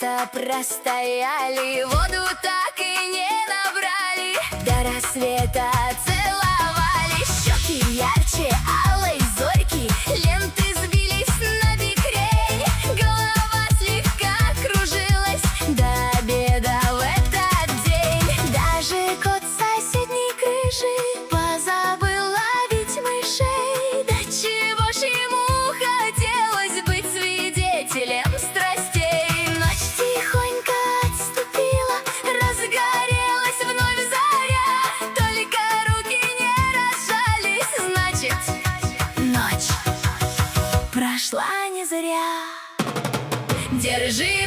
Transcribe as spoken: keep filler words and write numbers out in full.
лета простояли, воду так и не набрали. До рассвета целовали, щеки ярче алой зорьки, ленты сбились на бикрень, голова слегка кружилась до обеда в этот день. Даже кот соседней крыши позабыл ловить мышей. Да чего ж ему хотелось быть свидетелем страстей. Ночь тихонько отступила, разгорелась вновь заря. Только руки не разжались, значит, ночь прошла не зря. Держи